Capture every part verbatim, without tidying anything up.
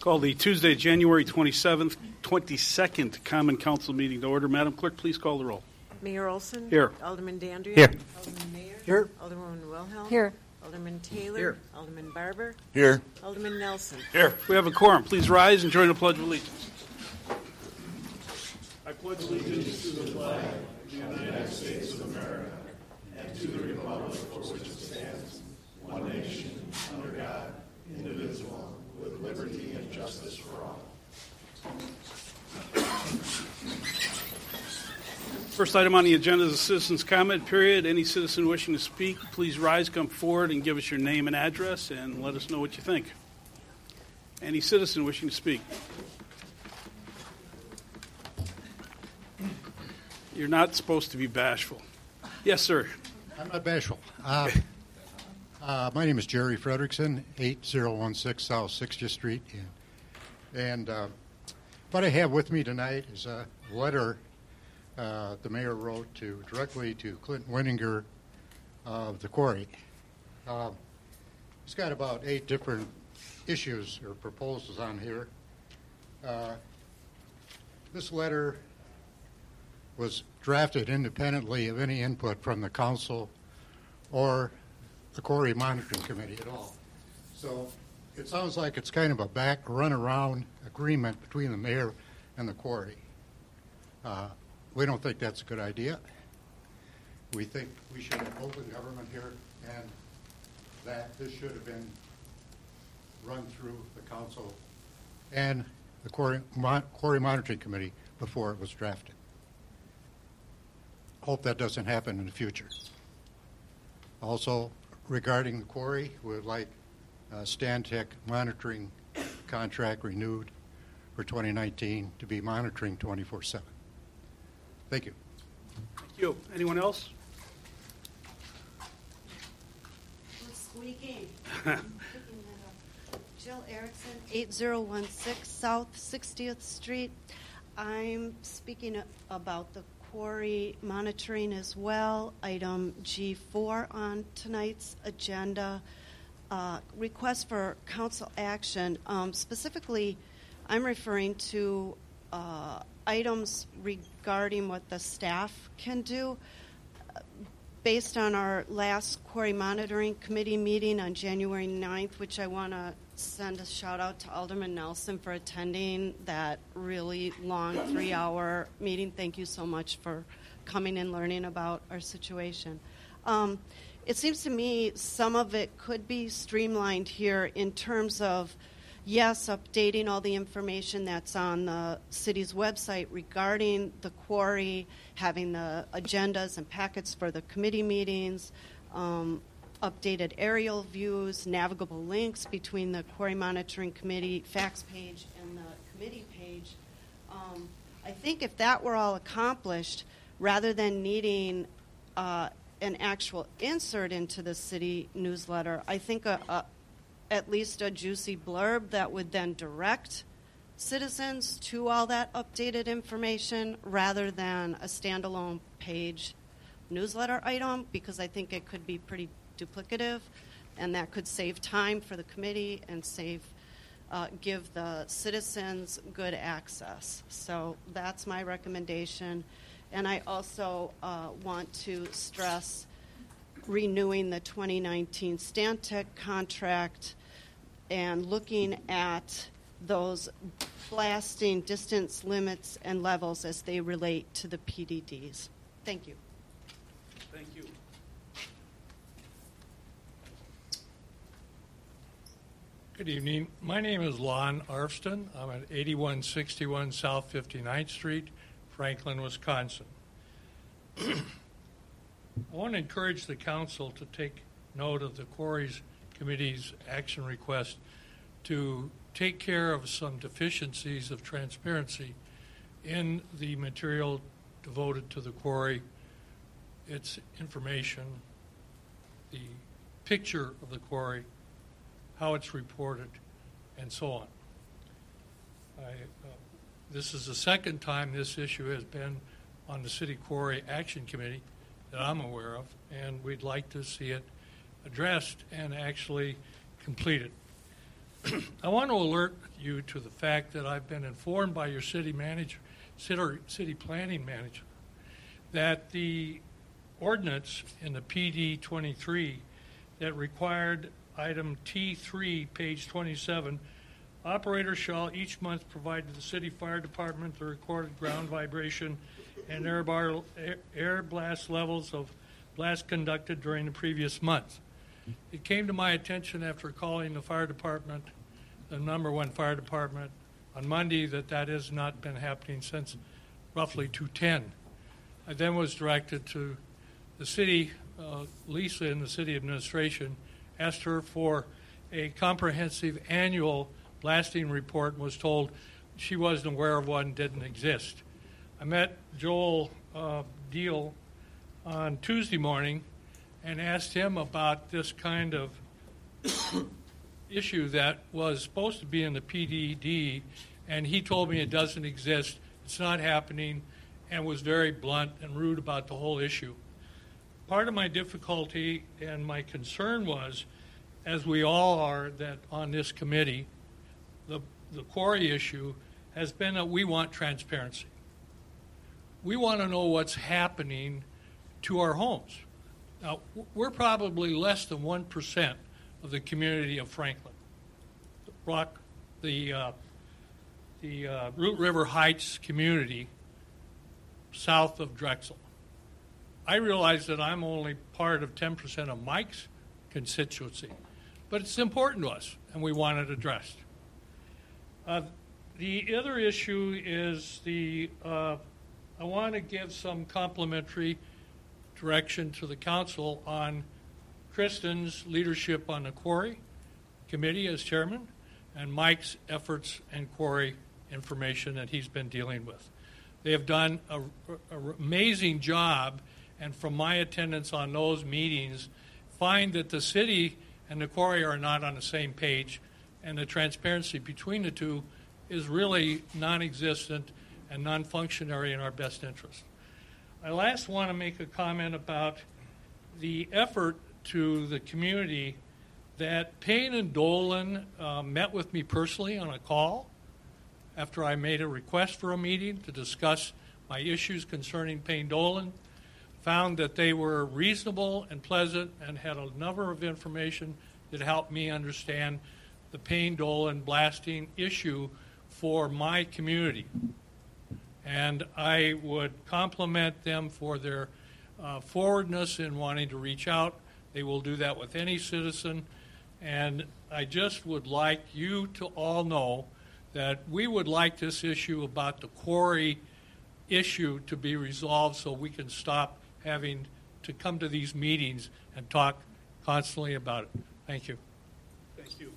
Call the Tuesday, January twenty-seventh, twenty-second Common Council meeting to order. Madam Clerk, please call the roll. Mayor Olson. Here. Alderman Dandria. Here. Alderman Mayer. Here. Alderwoman Wilhelm. Here. Alderman Taylor. Here. Alderman Barber. Here. Alderman Nelson. Here. We have a quorum. Please rise and join the Pledge of Allegiance. I pledge allegiance to the flag of the United States of America and to the republic for which it stands, one nation, under God, indivisible, with liberty and justice for all. First item on the agenda is a citizen's comment period. Any citizen wishing to speak, please rise, come forward, and give us your name and address, and let us know what you think. Any citizen wishing to speak? You're not supposed to be bashful. Yes, sir. I'm not bashful. Uh, uh, my name is Jerry Fredrickson, eight zero one six South sixtieth Street. And, and uh, what I have with me tonight is a letter uh, the mayor wrote to directly to Clinton Winninger of the quarry. Uh, it's got about eight different issues or proposals on here. Uh, this letter was drafted independently of any input from the council or the quarry monitoring committee at all. So it sounds like it's kind of a back run around agreement between the mayor and the quarry. Uh, we don't think that's a good idea. We think we should have open government here, and that this should have been run through the council and the quarry, mon- quarry monitoring committee before it was drafted. Hope that doesn't happen in the future. Also, regarding the quarry, we would like uh, Stantec monitoring contract renewed for twenty nineteen to be monitoring twenty-four seven. Thank you. Thank you. Anyone else? Who's squeaking? Jill Erickson, eight zero one six South sixtieth Street. I'm speaking about the quarry monitoring as well. Item G four on tonight's agenda. Uh, request for council action. Um, specifically, I'm referring to uh, items regarding what the staff can do. Based on our last quarry monitoring committee meeting on January ninth, which I want to send a shout out to Alderman Nelson for attending that really long three-hour meeting. Thank you so much for coming and learning about our situation. Um, it seems to me some of it could be streamlined here in terms of, yes, updating all the information that's on the city's website regarding the quarry, having the agendas and packets for the committee meetings, um, updated aerial views, navigable links between the Quarry Monitoring Committee fax page and the committee page. Um, I think if that were all accomplished, rather than needing uh, an actual insert into the city newsletter, I think a, a, at least a juicy blurb that would then direct citizens to all that updated information rather than a standalone page newsletter item, because I think it could be pretty duplicative, and that could save time for the committee and save, uh, give the citizens good access. So that's my recommendation. And I also uh, want to stress renewing the twenty nineteen Stantec contract and looking at those blasting distance limits and levels as they relate to the P D Ds. Thank you. Thank you. Good evening. My name is Lon Arfston. I'm at eighty-one sixty-one South fifty-ninth Street, Franklin, Wisconsin. I want to encourage the council to take note of the Quarries Committee's action request to take care of some deficiencies of transparency in the material devoted to the quarry, its information, the picture of the quarry, how it's reported, and so on. I, uh, this is the second time this issue has been on the City Quarry Action Committee that I'm aware of, and we'd like to see it addressed and actually completed. I want to alert you to the fact that I've been informed by your city manager, city, city planning manager, that the ordinance in the P D twenty-three that required item T three, page twenty-seven, operators shall each month provide to the city fire department the recorded ground vibration and air, bar, air, air blast levels of blast conducted during the previous month. It came to my attention after calling the fire department, the number one fire department, on Monday that that has not been happening since roughly two ten. I then was directed to the city, uh, Lisa in the city administration, asked her for a comprehensive annual blasting report and was told she wasn't aware of one, didn't exist. I met Joel uh, Deal on Tuesday morning and asked him about this kind of issue that was supposed to be in the P D D, and he told me it doesn't exist, it's not happening, and was very blunt and rude about the whole issue. Part of my difficulty and my concern was, as we all are that on this committee, the, the quarry issue has been that we want transparency. We want to know what's happening to our homes. Now, we're probably less than one percent of the community of Franklin. Rock, the, uh, the uh, Root River Heights community south of Drexel. I realize that I'm only part of ten percent of Mike's constituency, but it's important to us, and we want it addressed. Uh, the other issue is the, uh, I want to give some complimentary direction to the council on Kristen's leadership on the quarry committee as chairman and Mike's efforts and quarry information that he's been dealing with. They have done an amazing job, and from my attendance on those meetings, find that the city and the quarry are not on the same page, and the transparency between the two is really non-existent and non-functionary in our best interest. I last want to make a comment about the effort to the community that Payne and Dolan uh, met with me personally on a call after I made a request for a meeting to discuss my issues concerning Payne Dolan, found that they were reasonable and pleasant and had a number of information that helped me understand the Payne Dolan blasting issue for my community. And I would compliment them for their uh, forwardness in wanting to reach out. They will do that with any citizen. And I just would like you to all know that we would like this issue about the quarry issue to be resolved so we can stop having to come to these meetings and talk constantly about it. Thank you. Thank you.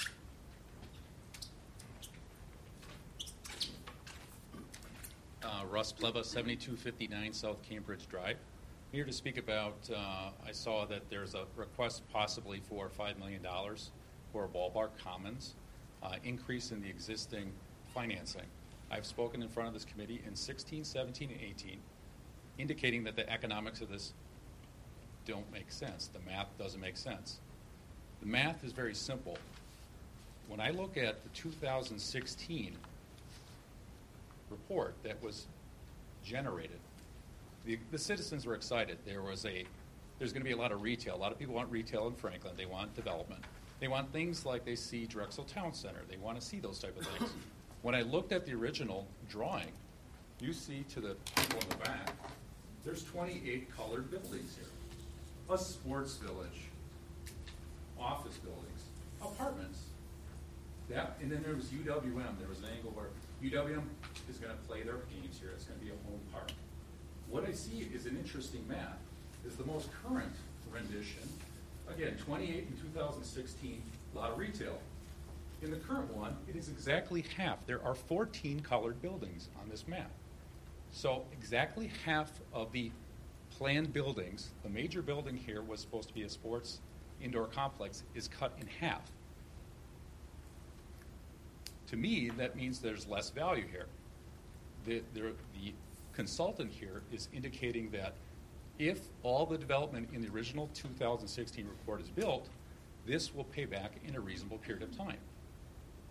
Uh, Russ Pleva, seventy-two fifty-nine South Cambridge Drive. I'm here to speak about, uh, I saw that there's a request possibly for five million dollars for Ballpark Commons, uh, increase in the existing financing. I've spoken in front of this committee in sixteen, seventeen, and eighteen, indicating that the economics of this don't make sense. The math doesn't make sense. The math is very simple. When I look at the two thousand sixteen report that was generated, the, the citizens were excited. There was a, there's going to be a lot of retail. A lot of people want retail in Franklin. They want development. They want things like they see Drexel Town Center. They want to see those type of things. When I looked at the original drawing, you see to the people in the back, there's twenty-eight colored buildings here. A sports village, office buildings, apartments. That, and then there was U W M. There was an angle where U W M is going to play their games here. It's going to be a home park. What I see is an interesting map. Is the most current rendition. Again, twenty-eight in two thousand sixteen, a lot of retail. In the current one, it is exactly half. There are fourteen colored buildings on this map. So exactly half of the planned buildings, the major building here was supposed to be a sports indoor complex, is cut in half. To me, that means there's less value here. The, the, the consultant here is indicating that if all the development in the original two thousand sixteen report is built, this will pay back in a reasonable period of time.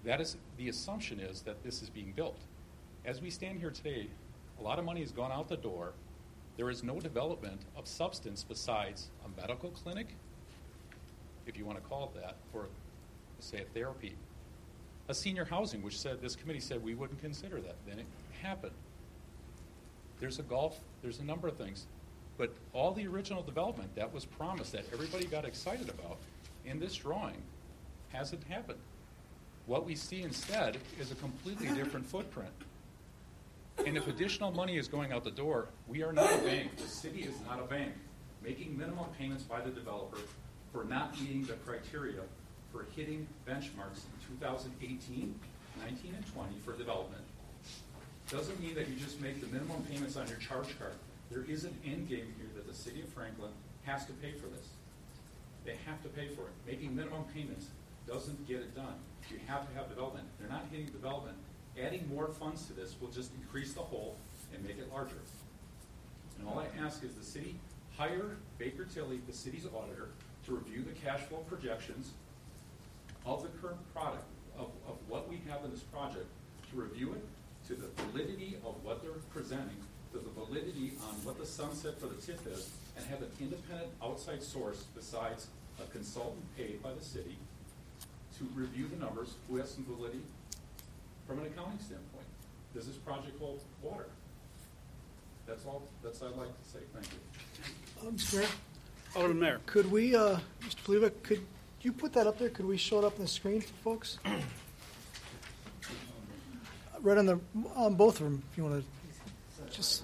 That is, the assumption is that this is being built. As we stand here today, a lot of money has gone out the door. There is no development of substance besides a medical clinic, if you want to call it that, or say a therapy. A senior housing, which said, this committee said we wouldn't consider that. Then it happened. There's a golf, there's a number of things. But all the original development that was promised, that everybody got excited about in this drawing, hasn't happened. What we see instead is a completely different footprint. And if additional money is going out the door, we are not a bank. The city is not a bank. Making minimum payments by the developer for not meeting the criteria for hitting benchmarks in two thousand eighteen, nineteen, and twenty for development doesn't mean that you just make the minimum payments on your charge card. There is an end game here that the city of Franklin has to pay for this. They have to pay for it. Making minimum payments doesn't get it done. You have to have development. They're not hitting development. Adding more funds to this will just increase the hole and make it larger. And all I ask is the city hire Baker Tilly, the city's auditor, to review the cash flow projections of the current product, of, of what we have in this project, to review it to the validity of what they're presenting, to the validity on what the sunset for the T I F is, and have an independent outside source besides a consultant paid by the city to review the numbers, who has some validity from an accounting standpoint. Does this project hold water? That's all, that's all I'd like to say. Thank you. Um, Mister Mayor, Alderman Mayor. could we, uh, Mister Poliva, could you put that up there? Could we show it up on the screen for folks? Right on the, on both of them, if you want to, just,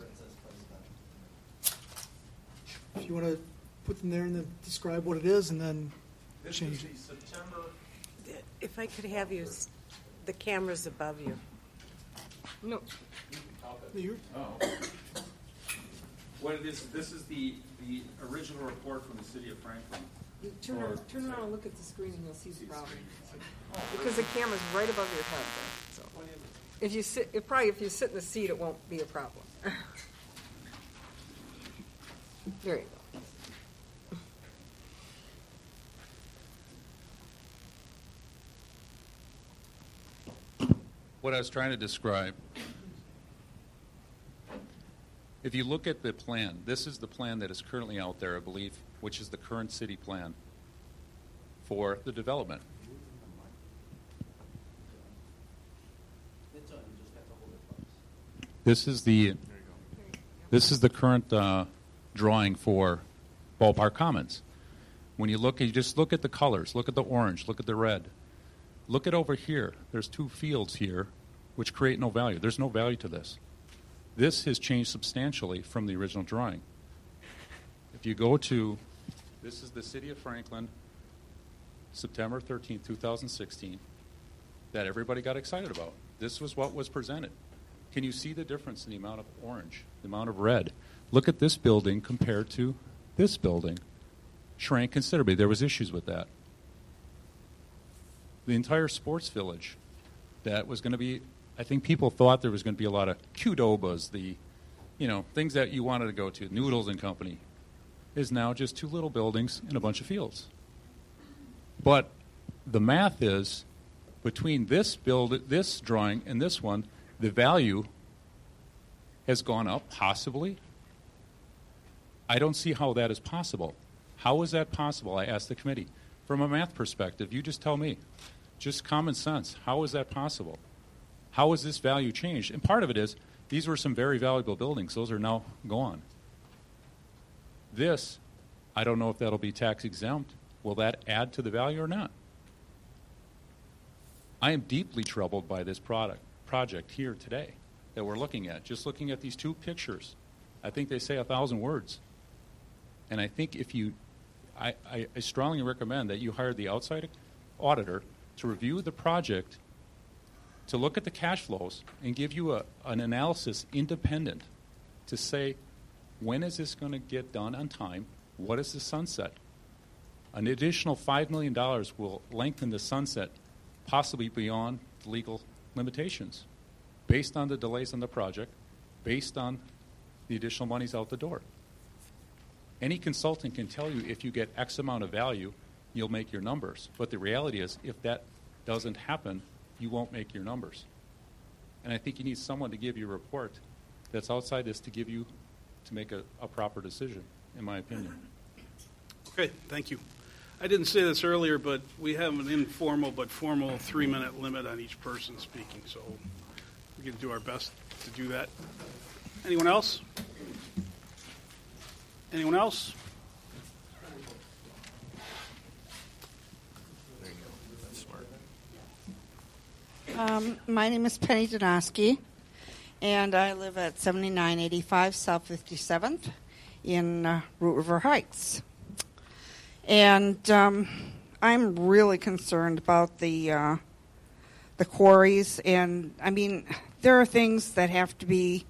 if you want to put them there and then describe what it is and then This change is it. the September. If I could have you, s- the camera's above you. No. You- Oh. What it is, this is the, the original report from the city of Franklin. You turn Or- around, turn around and look at the screen and you'll see See the the problem. screen. Because the camera's right above your head there, so. If you sit, if probably if you sit in the seat, it won't be a problem. There you go. What I was trying to describe, if you look at the plan, this is the plan that is currently out there, I believe, which is the current city plan for the development. This is the this is the current uh, drawing for Ballpark Commons. When you look, you just look at the colors. Look at the orange. Look at the red. Look at over here. There's two fields here which create no value. There's no value to this. This has changed substantially from the original drawing. If you go to, this is the city of Franklin, September thirteenth, two thousand sixteen, that everybody got excited about. This was what was presented. Can you see the difference in the amount of orange, the amount of red? Look at this building compared to this building. Shrank considerably. There was issues with that. The entire sports village that was going to be, I think people thought there was going to be a lot of Qdobas, the, you know, things that you wanted to go to, Noodles and Company, is now just two little buildings and a bunch of fields. But the math is, between this build, this drawing and this one, the value has gone up, possibly. I don't see how that is possible. How is that possible? I asked the committee. From a math perspective, you just tell me. Just common sense. How is that possible? How has this value changed? And part of it is, these were some very valuable buildings. Those are now gone. This, I don't know if that'll be tax exempt. Will that add to the value or not? I am deeply troubled by this product. project here today that we're looking at. Just looking at these two pictures, I think they say a thousand words. And I think if you, I, I, I strongly recommend that you hire the outside auditor to review the project, to look at the cash flows, and give you a, an analysis independent to say, when is this going to get done on time? What is the sunset? An additional five million dollars will lengthen the sunset possibly beyond the legal limitations based on the delays on the project, based on the additional monies out the door. Any consultant can tell you if you get X amount of value, you'll make your numbers. But the reality is, if that doesn't happen, you won't make your numbers. And I think you need someone to give you a report that's outside this to give you, to make a, a proper decision, in my opinion. Okay, thank you. I didn't say this earlier, but we have an informal but formal three-minute limit on each person speaking, so we're going to do our best to do that. Anyone else? Anyone else? Um, my name is Penny Donosky, and I live at seventy-nine eighty-five South fifty-seventh in uh, Root River Heights. And um, I'm really concerned about the uh, the quarries, and I mean, there are things that have to be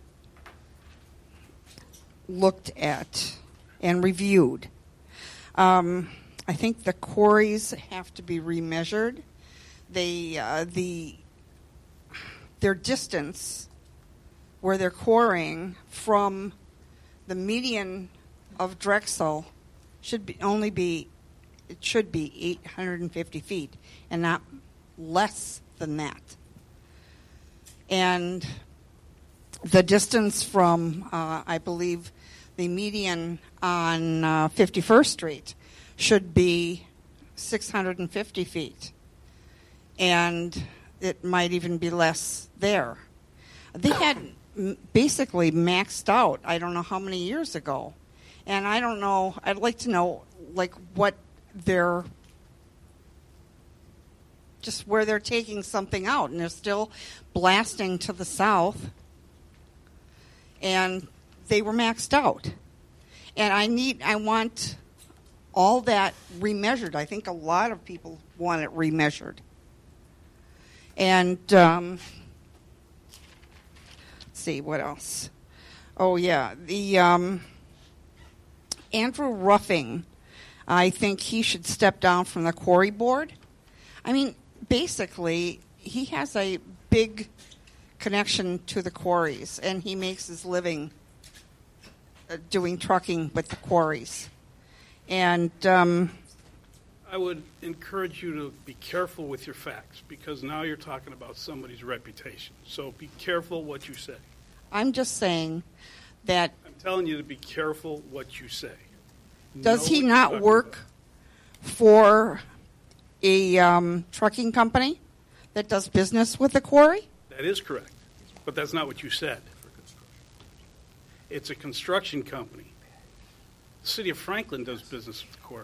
looked at and reviewed. Um, I think the quarries have to be remeasured. They uh, the their distance where they're quarrying from the median of Drexel should be only be it should be eight hundred fifty feet and not less than that. And the distance from uh, I believe the median on uh, fifty-first Street should be six hundred fifty feet, and it might even be less there. They had m- basically maxed out, I don't know how many years ago, and I don't know, I'd like to know, like, what they're, just where they're taking something out, and they're still blasting to the south, and they were maxed out. And I need, I want all that remeasured. I think a lot of people want it remeasured. And um, let's see, what else? Oh, yeah, the um, Andrew Ruffing, I think he should step down from the quarry board. I mean, basically, he has a big connection to the quarries, and he makes his living uh, doing trucking with the quarries. And um, I would encourage you to be careful with your facts, because now you're talking about somebody's reputation. So be careful what you say. I'm just saying that... I'm telling you to be careful what you say. Does Know he what you're not talking work about. for a um, trucking company that does business with the quarry? That is correct, but that's not what you said. It's a construction company. The city of Franklin does business with the quarry.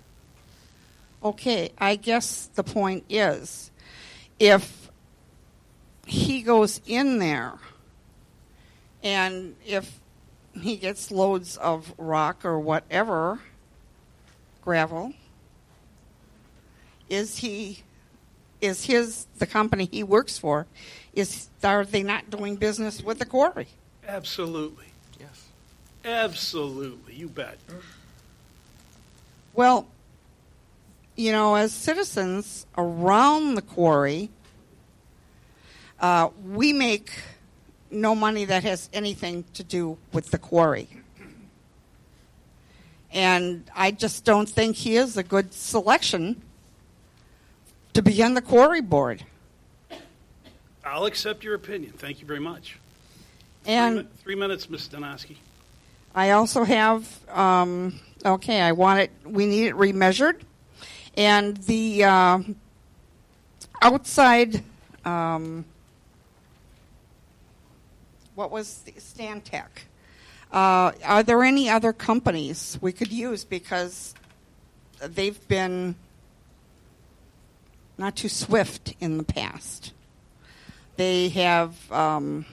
Okay, I guess the point is, if he goes in there and if he gets loads of rock or whatever, gravel, is he, is his, the company he works for, is, are they not doing business with the quarry? Absolutely. Yes. Absolutely. You bet. Well, you know, as citizens around the quarry, uh, we make no money that has anything to do with the quarry. And I just don't think he is a good selection to be on the quarry board. I'll accept your opinion. Thank you very much. And three, mi- three minutes, Miz Donosky. I also have, um, okay, I want it, we need it remeasured. And the uh, outside, um, what was the Stantec? Uh, are there any other companies we could use? Because they've been not too swift in the past. They have um,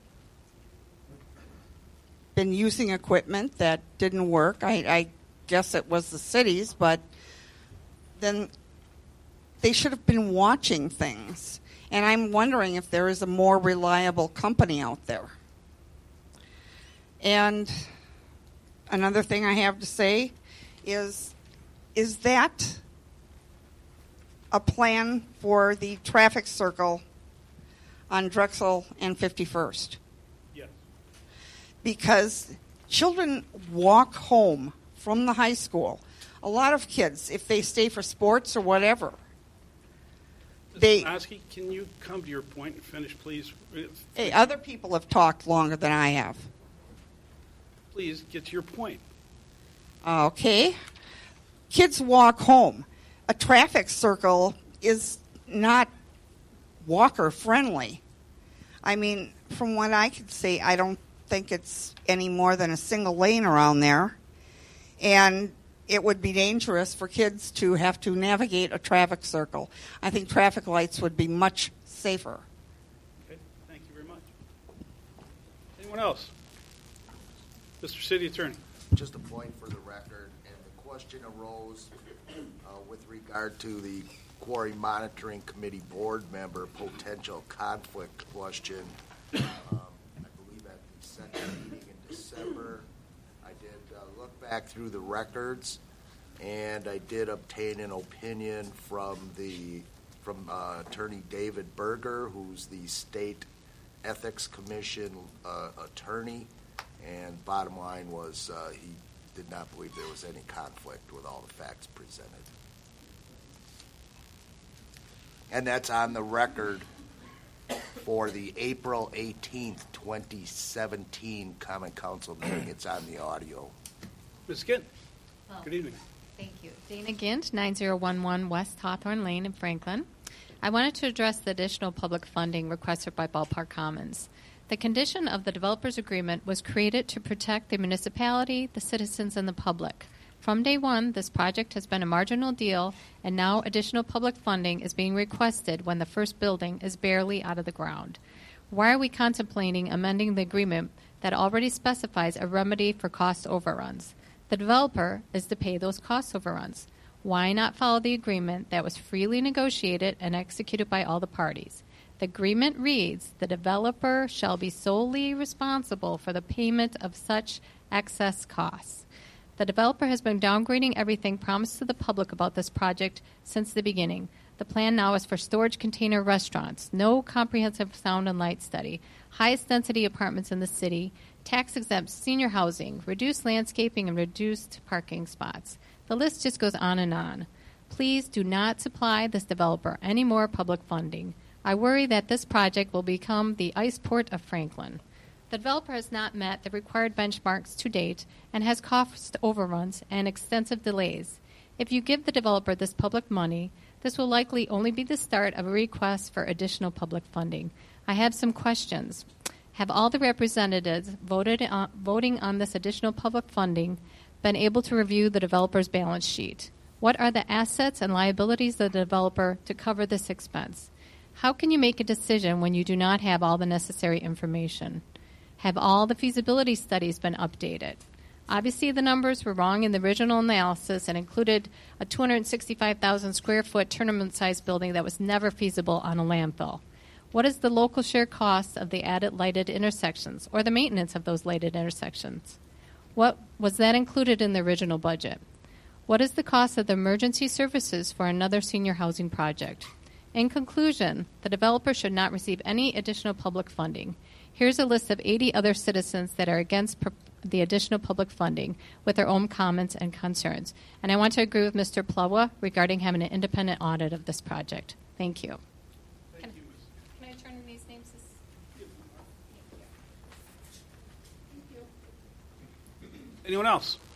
been using equipment that didn't work. I, I guess it was the cities, but then they should have been watching things. And I'm wondering if there is a more reliable company out there. And another thing I have to say is, is that a plan for the traffic circle on Drexel and fifty-first? Yes. Because children walk home from the high school. A lot of kids, if they stay for sports or whatever, They, Oski, can you come to your point and finish, please? hey, other people have talked longer than I have. Please get to your point. Okay. Kids walk home. A traffic circle is not walker friendly. I mean, from what I could see, I don't think it's any more than a single lane around there. And it would be dangerous for kids to have to navigate a traffic circle. I think traffic lights would be much safer. Okay, thank you very much. Anyone else? Mister City Attorney. Just a point for the record, and the question arose uh, with regard to the Quarry Monitoring Committee board member potential conflict question. Um, I believe at the second meeting in December, I did uh, look back through the records, and I did obtain an opinion from the from uh, Attorney David Berger, who's the State Ethics Commission uh, attorney, and bottom line was uh, he did not believe there was any conflict with all the facts presented. And that's on the record for the April eighteenth, twenty seventeen Common Council meeting. It's on the audio. Miz Gint, Oh. good evening. Thank you. Dana Gint, nine zero one one West Hawthorne Lane in Franklin. I wanted to address the additional public funding requested by Ballpark Commons. The condition of the developer's agreement was created to protect the municipality, the citizens, and the public. From day one, this project has been a marginal deal, and now additional public funding is being requested when the first building is barely out of the ground. Why are we contemplating amending the agreement that already specifies a remedy for cost overruns? The developer is to pay those cost overruns. Why not follow the agreement that was freely negotiated and executed by all the parties? The agreement reads, the developer shall be solely responsible for the payment of such excess costs. The developer has been downgrading everything promised to the public about this project since the beginning. The plan now is for storage container restaurants, no comprehensive sound and light study, highest density apartments in the city, tax-exempt senior housing, reduced landscaping, and reduced parking spots. The list just goes on and on. Please do not supply this developer any more public funding. I worry that this project will become the ice port of Franklin. The developer has not met the required benchmarks to date and has cost overruns and extensive delays. If you give the developer this public money, this will likely only be the start of a request for additional public funding. I have some questions. Have all the representatives voted on, voting on this additional public funding been able to review the developer's balance sheet? What are the assets and liabilities of the developer to cover this expense? How can you make a decision when you do not have all the necessary information? Have all the feasibility studies been updated? Obviously, the numbers were wrong in the original analysis and included a two hundred sixty-five thousand square foot tournament-sized building that was never feasible on a landfill. What is the local share cost of the added lighted intersections or the maintenance of those lighted intersections? What was that included in the original budget? What is the cost of the emergency services for another senior housing project? In conclusion, the developer should not receive any additional public funding. Here's a list of eighty other citizens that are against pr- the additional public funding with their own comments and concerns. And I want to agree with Mister Plawa regarding having an independent audit of this project. Thank you. Can, can I turn in these names? Thank you. Anyone else?